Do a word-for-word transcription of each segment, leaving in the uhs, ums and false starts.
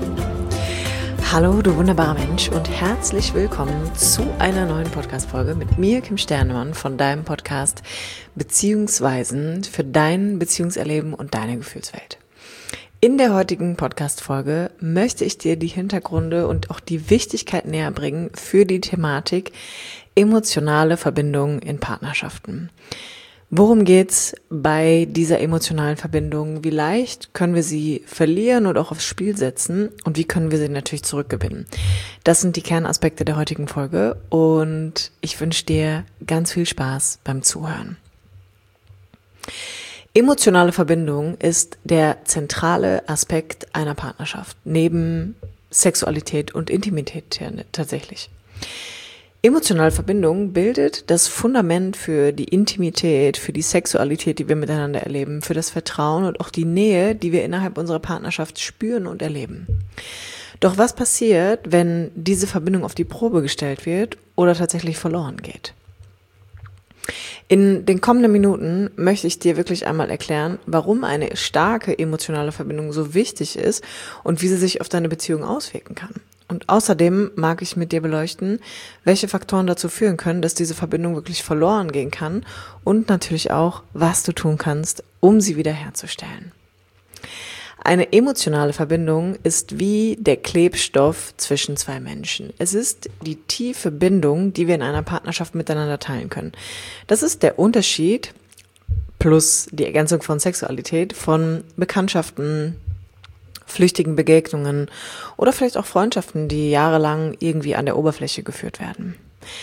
Hallo, du wunderbarer Mensch und herzlich willkommen zu einer neuen Podcast-Folge mit mir, Kim Sternemann, von deinem Podcast Beziehungsweisen für dein Beziehungserleben und deine Gefühlswelt. In der heutigen Podcast-Folge möchte ich dir die Hintergründe und auch die Wichtigkeit näher bringen für die Thematik emotionale Verbindungen in Partnerschaften. Worum geht's bei dieser emotionalen Verbindung? Wie leicht können wir sie verlieren und auch aufs Spiel setzen? Und wie können wir sie natürlich zurückgewinnen? Das sind die Kernaspekte der heutigen Folge und ich wünsche dir ganz viel Spaß beim Zuhören. Emotionale Verbindung ist der zentrale Aspekt einer Partnerschaft, neben Sexualität und Intimität tatsächlich. Emotionale Verbindung bildet das Fundament für die Intimität, für die Sexualität, die wir miteinander erleben, für das Vertrauen und auch die Nähe, die wir innerhalb unserer Partnerschaft spüren und erleben. Doch was passiert, wenn diese Verbindung auf die Probe gestellt wird oder tatsächlich verloren geht? In den kommenden Minuten möchte ich dir wirklich einmal erklären, warum eine starke emotionale Verbindung so wichtig ist und wie sie sich auf deine Beziehung auswirken kann. Und außerdem mag ich mit dir beleuchten, welche Faktoren dazu führen können, dass diese Verbindung wirklich verloren gehen kann und natürlich auch, was du tun kannst, um sie wiederherzustellen. Eine emotionale Verbindung ist wie der Klebstoff zwischen zwei Menschen. Es ist die tiefe Bindung, die wir in einer Partnerschaft miteinander teilen können. Das ist der Unterschied plus die Ergänzung von Sexualität von Bekanntschaften, flüchtigen Begegnungen oder vielleicht auch Freundschaften, die jahrelang irgendwie an der Oberfläche geführt werden.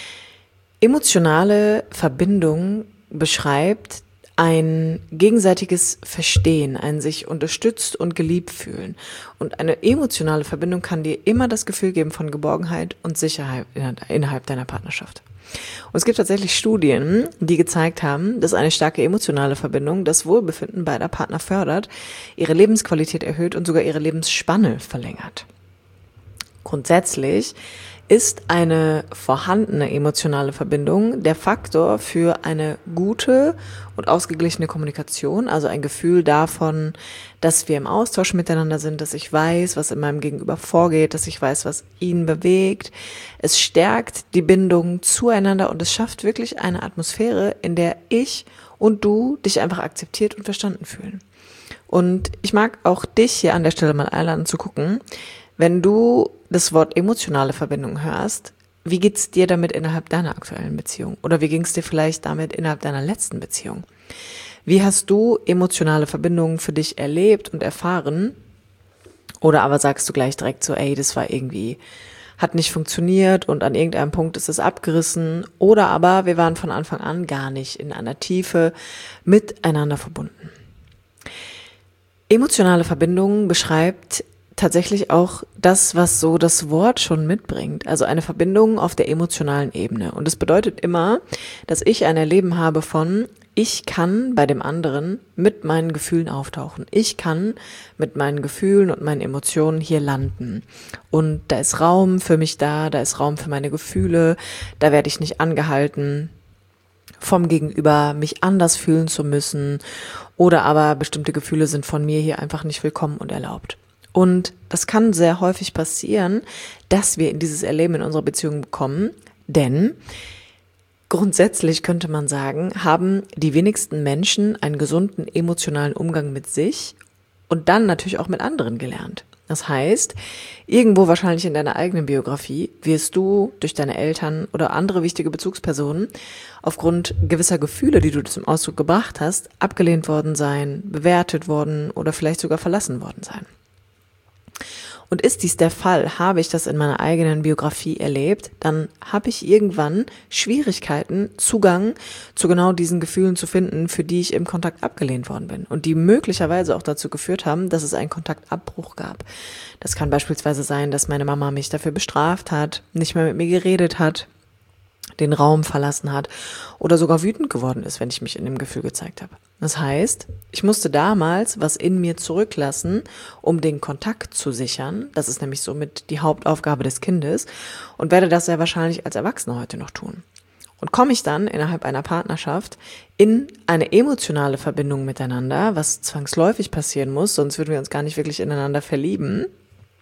Emotionale Verbindung beschreibt ein gegenseitiges Verstehen, ein sich unterstützt und geliebt fühlen. Und eine emotionale Verbindung kann dir immer das Gefühl geben von Geborgenheit und Sicherheit innerhalb deiner Partnerschaft. Und es gibt tatsächlich Studien, die gezeigt haben, dass eine starke emotionale Verbindung das Wohlbefinden beider Partner fördert, ihre Lebensqualität erhöht und sogar ihre Lebensspanne verlängert. Grundsätzlich ist eine vorhandene emotionale Verbindung der Faktor für eine gute und ausgeglichene Kommunikation, also ein Gefühl davon, dass wir im Austausch miteinander sind, dass ich weiß, was in meinem Gegenüber vorgeht, dass ich weiß, was ihn bewegt. Es stärkt die Bindung zueinander und es schafft wirklich eine Atmosphäre, in der ich und du dich einfach akzeptiert und verstanden fühlen. Und ich mag auch dich hier an der Stelle mal einladen zu gucken, wenn du das Wort emotionale Verbindung hörst, wie geht's dir damit innerhalb deiner aktuellen Beziehung? Oder wie ging's dir vielleicht damit innerhalb deiner letzten Beziehung? Wie hast du emotionale Verbindungen für dich erlebt und erfahren? Oder aber sagst du gleich direkt so, ey, das war irgendwie, hat nicht funktioniert und an irgendeinem Punkt ist es abgerissen. Oder aber wir waren von Anfang an gar nicht in einer Tiefe miteinander verbunden. Emotionale Verbindung beschreibt tatsächlich auch das, was so das Wort schon mitbringt, also eine Verbindung auf der emotionalen Ebene. Und es bedeutet immer, dass ich ein Erleben habe von, ich kann bei dem anderen mit meinen Gefühlen auftauchen. Ich kann mit meinen Gefühlen und meinen Emotionen hier landen. Und da ist Raum für mich da, da ist Raum für meine Gefühle, da werde ich nicht angehalten, vom Gegenüber mich anders fühlen zu müssen. Oder aber bestimmte Gefühle sind von mir hier einfach nicht willkommen und erlaubt. Und das kann sehr häufig passieren, dass wir in dieses Erleben in unserer Beziehung bekommen, denn grundsätzlich könnte man sagen, haben die wenigsten Menschen einen gesunden emotionalen Umgang mit sich und dann natürlich auch mit anderen gelernt. Das heißt, irgendwo wahrscheinlich in deiner eigenen Biografie wirst du durch deine Eltern oder andere wichtige Bezugspersonen aufgrund gewisser Gefühle, die du zum Ausdruck gebracht hast, abgelehnt worden sein, bewertet worden oder vielleicht sogar verlassen worden sein. Und ist dies der Fall, habe ich das in meiner eigenen Biografie erlebt, dann habe ich irgendwann Schwierigkeiten, Zugang zu genau diesen Gefühlen zu finden, für die ich im Kontakt abgelehnt worden bin und die möglicherweise auch dazu geführt haben, dass es einen Kontaktabbruch gab. Das kann beispielsweise sein, dass meine Mama mich dafür bestraft hat, nicht mehr mit mir geredet hat, den Raum verlassen hat oder sogar wütend geworden ist, wenn ich mich in dem Gefühl gezeigt habe. Das heißt, ich musste damals was in mir zurücklassen, um den Kontakt zu sichern. Das ist nämlich somit die Hauptaufgabe des Kindes und werde das sehr wahrscheinlich als Erwachsener heute noch tun. Und komme ich dann innerhalb einer Partnerschaft in eine emotionale Verbindung miteinander, was zwangsläufig passieren muss, sonst würden wir uns gar nicht wirklich ineinander verlieben,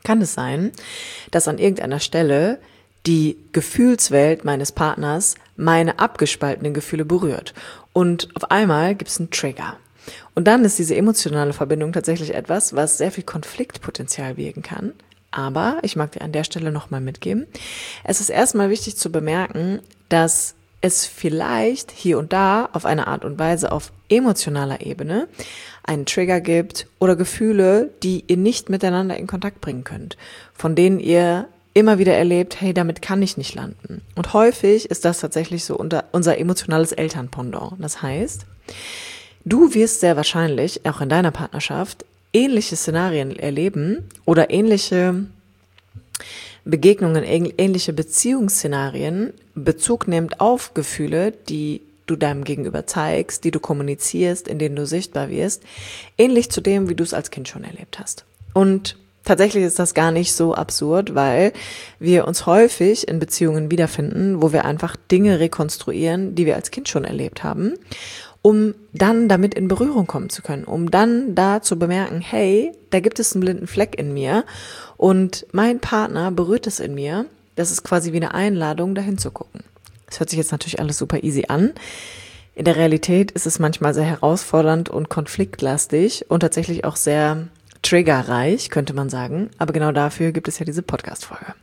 kann es sein, dass an irgendeiner Stelle die Gefühlswelt meines Partners meine abgespaltenen Gefühle berührt. Und auf einmal gibt es einen Trigger. Und dann ist diese emotionale Verbindung tatsächlich etwas, was sehr viel Konfliktpotenzial wirken kann. Aber ich mag dir an der Stelle nochmal mitgeben, es ist erstmal wichtig zu bemerken, dass es vielleicht hier und da auf eine Art und Weise auf emotionaler Ebene einen Trigger gibt oder Gefühle, die ihr nicht miteinander in Kontakt bringen könnt, von denen ihr immer wieder erlebt, hey, damit kann ich nicht landen. Und häufig ist das tatsächlich so unter unser emotionales Elternpendant. Das heißt, du wirst sehr wahrscheinlich auch in deiner Partnerschaft ähnliche Szenarien erleben oder ähnliche Begegnungen, ähnliche Beziehungsszenarien Bezug nehmend auf Gefühle, die du deinem Gegenüber zeigst, die du kommunizierst, in denen du sichtbar wirst, ähnlich zu dem, wie du es als Kind schon erlebt hast. Und tatsächlich ist das gar nicht so absurd, weil wir uns häufig in Beziehungen wiederfinden, wo wir einfach Dinge rekonstruieren, die wir als Kind schon erlebt haben, um dann damit in Berührung kommen zu können, um dann da zu bemerken, hey, da gibt es einen blinden Fleck in mir und mein Partner berührt es in mir. Das ist quasi wie eine Einladung, dahin zu gucken. Das hört sich jetzt natürlich alles super easy an. In der Realität ist es manchmal sehr herausfordernd und konfliktlastig und tatsächlich auch sehr triggerreich, könnte man sagen. Aber genau dafür gibt es ja diese Podcast-Folge.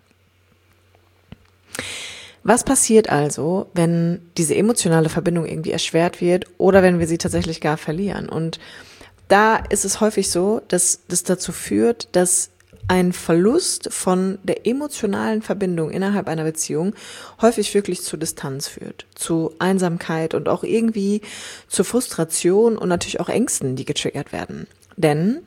Was passiert also, wenn diese emotionale Verbindung irgendwie erschwert wird oder wenn wir sie tatsächlich gar verlieren? Und da ist es häufig so, dass das dazu führt, dass ein Verlust von der emotionalen Verbindung innerhalb einer Beziehung häufig wirklich zu Distanz führt, zu Einsamkeit und auch irgendwie zu Frustration und natürlich auch Ängsten, die getriggert werden. Denn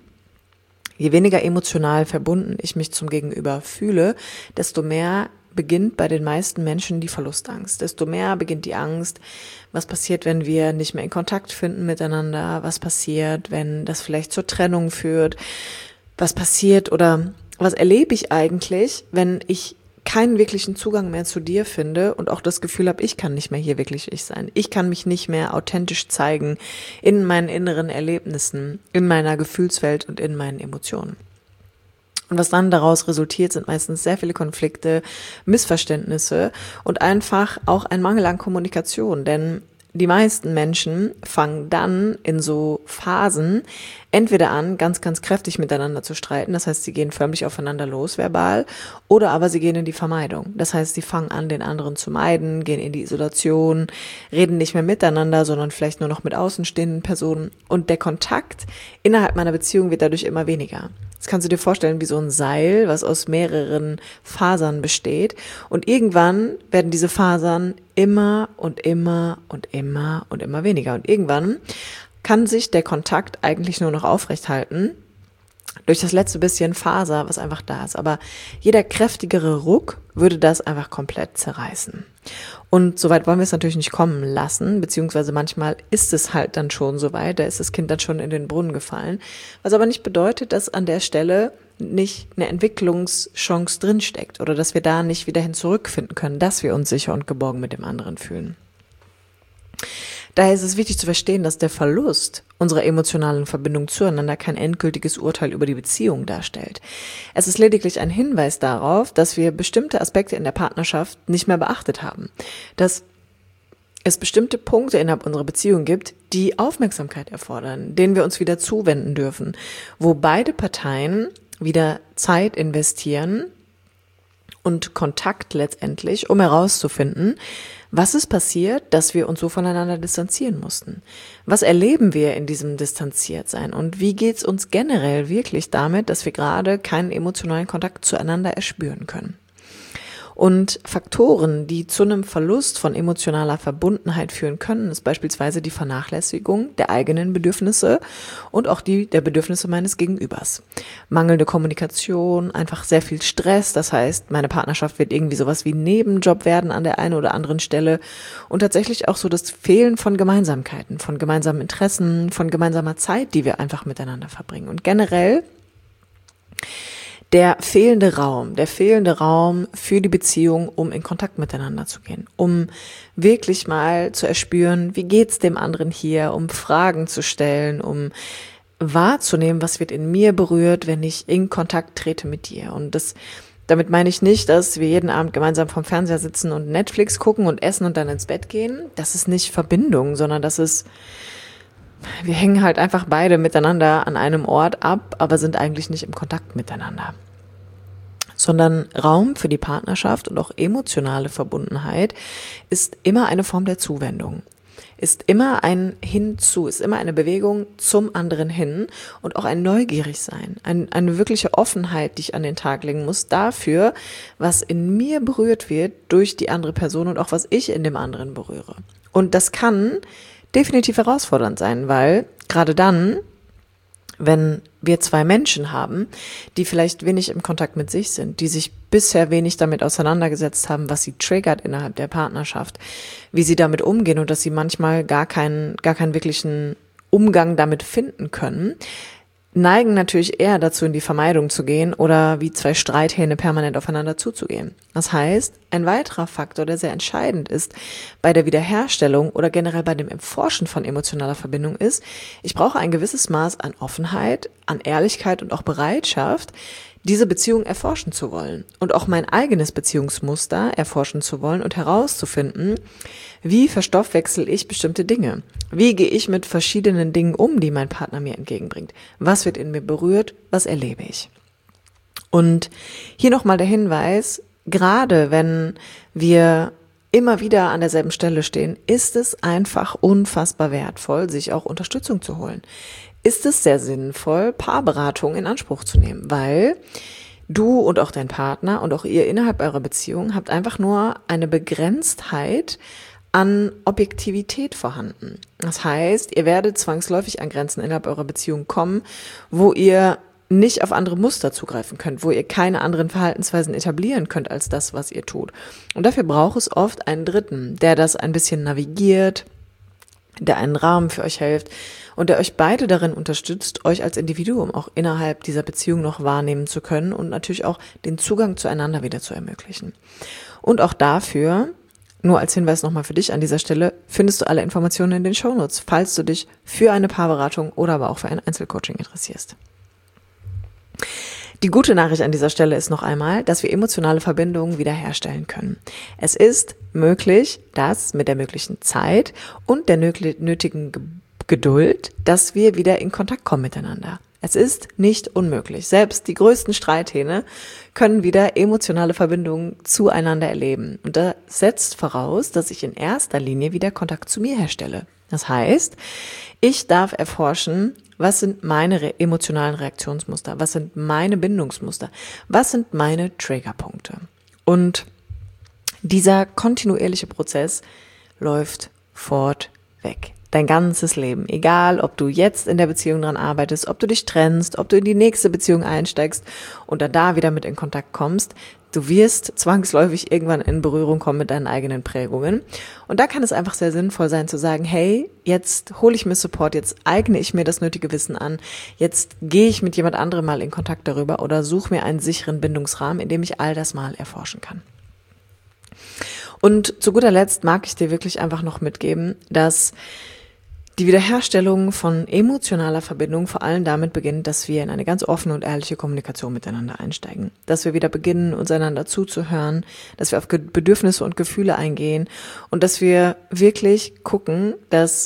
je weniger emotional verbunden ich mich zum Gegenüber fühle, desto mehr beginnt bei den meisten Menschen die Verlustangst. Desto mehr beginnt die Angst, was passiert, wenn wir nicht mehr in Kontakt finden miteinander, was passiert, wenn das vielleicht zur Trennung führt, was passiert oder was erlebe ich eigentlich, wenn ich keinen wirklichen Zugang mehr zu dir finde und auch das Gefühl habe, ich kann nicht mehr hier wirklich ich sein. Ich kann mich nicht mehr authentisch zeigen in meinen inneren Erlebnissen, in meiner Gefühlswelt und in meinen Emotionen. Und was dann daraus resultiert, sind meistens sehr viele Konflikte, Missverständnisse und einfach auch ein Mangel an Kommunikation, denn die meisten Menschen fangen dann in so Phasen entweder an, ganz, ganz kräftig miteinander zu streiten, das heißt, sie gehen förmlich aufeinander los, verbal, oder aber sie gehen in die Vermeidung. Das heißt, sie fangen an, den anderen zu meiden, gehen in die Isolation, reden nicht mehr miteinander, sondern vielleicht nur noch mit außenstehenden Personen und der Kontakt innerhalb meiner Beziehung wird dadurch immer weniger. Das kannst du dir vorstellen wie so ein Seil, was aus mehreren Fasern besteht. Und irgendwann werden diese Fasern immer und immer und immer und immer weniger. Und irgendwann kann sich der Kontakt eigentlich nur noch aufrechthalten durch das letzte bisschen Faser, was einfach da ist. Aber jeder kräftigere Ruck würde das einfach komplett zerreißen. Und soweit wollen wir es natürlich nicht kommen lassen, beziehungsweise manchmal ist es halt dann schon soweit, da ist das Kind dann schon in den Brunnen gefallen. Was aber nicht bedeutet, dass an der Stelle nicht eine Entwicklungschance drinsteckt oder dass wir da nicht wieder hin zurückfinden können, dass wir uns sicher und geborgen mit dem anderen fühlen. Daher ist es wichtig zu verstehen, dass der Verlust unserer emotionalen Verbindung zueinander kein endgültiges Urteil über die Beziehung darstellt. Es ist lediglich ein Hinweis darauf, dass wir bestimmte Aspekte in der Partnerschaft nicht mehr beachtet haben. Dass es bestimmte Punkte innerhalb unserer Beziehung gibt, die Aufmerksamkeit erfordern, denen wir uns wieder zuwenden dürfen, wo beide Parteien wieder Zeit investieren und Kontakt letztendlich, um herauszufinden, was ist passiert, dass wir uns so voneinander distanzieren mussten? Was erleben wir in diesem Distanziertsein? Und wie geht's uns generell wirklich damit, dass wir gerade keinen emotionalen Kontakt zueinander erspüren können? Und Faktoren, die zu einem Verlust von emotionaler Verbundenheit führen können, ist beispielsweise die Vernachlässigung der eigenen Bedürfnisse und auch die der Bedürfnisse meines Gegenübers. Mangelnde Kommunikation, einfach sehr viel Stress, das heißt, meine Partnerschaft wird irgendwie sowas wie Nebenjob werden an der einen oder anderen Stelle und tatsächlich auch so das Fehlen von Gemeinsamkeiten, von gemeinsamen Interessen, von gemeinsamer Zeit, die wir einfach miteinander verbringen. Und generell der fehlende Raum, der fehlende Raum für die Beziehung, um in Kontakt miteinander zu gehen, um wirklich mal zu erspüren, wie geht's dem anderen hier, um Fragen zu stellen, um wahrzunehmen, was wird in mir berührt, wenn ich in Kontakt trete mit dir. Und das, damit meine ich nicht, dass wir jeden Abend gemeinsam vorm Fernseher sitzen und Netflix gucken und essen und dann ins Bett gehen. Das ist nicht Verbindung, sondern das ist, wir hängen halt einfach beide miteinander an einem Ort ab, aber sind eigentlich nicht im Kontakt miteinander. Sondern Raum für die Partnerschaft und auch emotionale Verbundenheit ist immer eine Form der Zuwendung. Ist immer ein Hinzu, ist immer eine Bewegung zum anderen hin und auch ein Neugierigsein, ein, eine wirkliche Offenheit, die ich an den Tag legen muss dafür, was in mir berührt wird durch die andere Person und auch was ich in dem anderen berühre. Und das kann definitiv herausfordernd sein, weil gerade dann, wenn wir zwei Menschen haben, die vielleicht wenig im Kontakt mit sich sind, die sich bisher wenig damit auseinandergesetzt haben, was sie triggert innerhalb der Partnerschaft, wie sie damit umgehen und dass sie manchmal gar keinen, gar keinen wirklichen Umgang damit finden können, neigen natürlich eher dazu, in die Vermeidung zu gehen oder wie zwei Streithähne permanent aufeinander zuzugehen. Das heißt, ein weiterer Faktor, der sehr entscheidend ist bei der Wiederherstellung oder generell bei dem Erforschen von emotionaler Verbindung ist, ich brauche ein gewisses Maß an Offenheit, an Ehrlichkeit und auch Bereitschaft, diese Beziehung erforschen zu wollen und auch mein eigenes Beziehungsmuster erforschen zu wollen und herauszufinden, wie verstoffwechsel ich bestimmte Dinge? Wie gehe ich mit verschiedenen Dingen um, die mein Partner mir entgegenbringt? Was wird in mir berührt? Was erlebe ich? Und hier nochmal der Hinweis, gerade wenn wir immer wieder an derselben Stelle stehen, ist es einfach unfassbar wertvoll, sich auch Unterstützung zu holen. Ist es sehr sinnvoll, Paarberatung in Anspruch zu nehmen, weil du und auch dein Partner und auch ihr innerhalb eurer Beziehung habt einfach nur eine Begrenztheit an Objektivität vorhanden. Das heißt, ihr werdet zwangsläufig an Grenzen innerhalb eurer Beziehung kommen, wo ihr nicht auf andere Muster zugreifen könnt, wo ihr keine anderen Verhaltensweisen etablieren könnt als das, was ihr tut. Und dafür braucht es oft einen Dritten, der das ein bisschen navigiert, der einen Rahmen für euch hilft und der euch beide darin unterstützt, euch als Individuum auch innerhalb dieser Beziehung noch wahrnehmen zu können und natürlich auch den Zugang zueinander wieder zu ermöglichen. Und auch dafür, nur als Hinweis nochmal für dich an dieser Stelle, findest du alle Informationen in den Shownotes, falls du dich für eine Paarberatung oder aber auch für ein Einzelcoaching interessierst. Die gute Nachricht an dieser Stelle ist noch einmal, dass wir emotionale Verbindungen wiederherstellen können. Es ist möglich, dass mit der möglichen Zeit und der nötigen Geduld, dass wir wieder in Kontakt kommen miteinander. Es ist nicht unmöglich. Selbst die größten Streithähne können wieder emotionale Verbindungen zueinander erleben. Und das setzt voraus, dass ich in erster Linie wieder Kontakt zu mir herstelle. Das heißt, ich darf erforschen, was sind meine re- emotionalen Reaktionsmuster, was sind meine Bindungsmuster, was sind meine Triggerpunkte. Und dieser kontinuierliche Prozess läuft fortweg. Dein ganzes Leben, egal ob du jetzt in der Beziehung dran arbeitest, ob du dich trennst, ob du in die nächste Beziehung einsteigst und dann da wieder mit in Kontakt kommst, du wirst zwangsläufig irgendwann in Berührung kommen mit deinen eigenen Prägungen. Und da kann es einfach sehr sinnvoll sein zu sagen, hey, jetzt hole ich mir Support, jetzt eigne ich mir das nötige Wissen an, jetzt gehe ich mit jemand anderem mal in Kontakt darüber oder suche mir einen sicheren Bindungsrahmen, in dem ich all das mal erforschen kann. Und zu guter Letzt mag ich dir wirklich einfach noch mitgeben, dass die Wiederherstellung von emotionaler Verbindung vor allem damit beginnt, dass wir in eine ganz offene und ehrliche Kommunikation miteinander einsteigen. Dass wir wieder beginnen, uns einander zuzuhören, dass wir auf Bedürfnisse und Gefühle eingehen und dass wir wirklich gucken, dass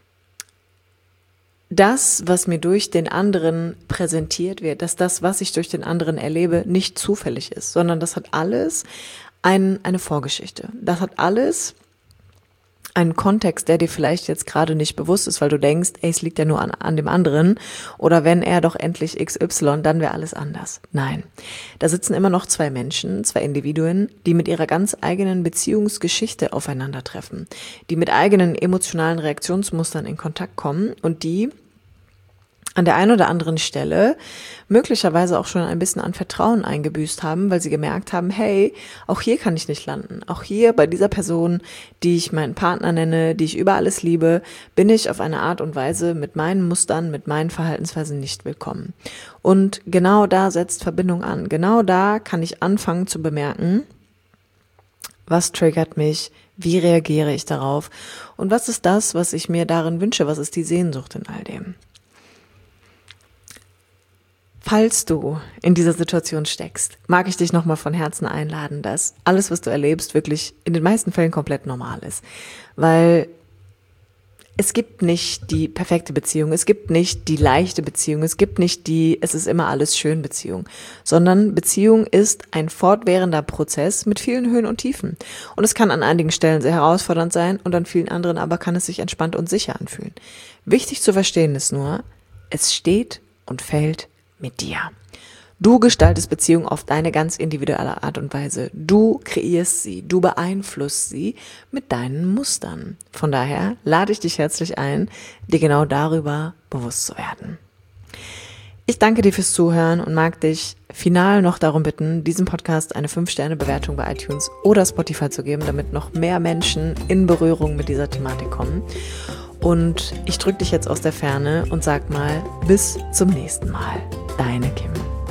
das, was mir durch den anderen präsentiert wird, dass das, was ich durch den anderen erlebe, nicht zufällig ist, sondern das hat alles ein, eine Vorgeschichte. Das hat alles einen Kontext, der dir vielleicht jetzt gerade nicht bewusst ist, weil du denkst, ey, es liegt ja nur an, an dem anderen oder wenn er doch endlich X Y, dann wäre alles anders. Nein, da sitzen immer noch zwei Menschen, zwei Individuen, die mit ihrer ganz eigenen Beziehungsgeschichte aufeinandertreffen, die mit eigenen emotionalen Reaktionsmustern in Kontakt kommen und die an der einen oder anderen Stelle möglicherweise auch schon ein bisschen an Vertrauen eingebüßt haben, weil sie gemerkt haben, hey, auch hier kann ich nicht landen. Auch hier bei dieser Person, die ich meinen Partner nenne, die ich über alles liebe, bin ich auf eine Art und Weise mit meinen Mustern, mit meinen Verhaltensweisen nicht willkommen. Und genau da setzt Verbindung an. Genau da kann ich anfangen zu bemerken, was triggert mich, wie reagiere ich darauf und was ist das, was ich mir darin wünsche, was ist die Sehnsucht in all dem. Falls du in dieser Situation steckst, mag ich dich nochmal von Herzen einladen, dass alles, was du erlebst, wirklich in den meisten Fällen komplett normal ist. Weil es gibt nicht die perfekte Beziehung, es gibt nicht die leichte Beziehung, es gibt nicht die, es ist immer alles schön Beziehung, sondern Beziehung ist ein fortwährender Prozess mit vielen Höhen und Tiefen. Und es kann an einigen Stellen sehr herausfordernd sein und an vielen anderen aber kann es sich entspannt und sicher anfühlen. Wichtig zu verstehen ist nur, es steht und fällt mit dir. Du gestaltest Beziehungen auf deine ganz individuelle Art und Weise. Du kreierst sie, du beeinflusst sie mit deinen Mustern. Von daher lade ich dich herzlich ein, dir genau darüber bewusst zu werden. Ich danke dir fürs Zuhören und mag dich final noch darum bitten, diesem Podcast eine fünf Sterne Bewertung bei iTunes oder Spotify zu geben, damit noch mehr Menschen in Berührung mit dieser Thematik kommen. Und ich drücke dich jetzt aus der Ferne und sag mal, bis zum nächsten Mal. Deine Kim.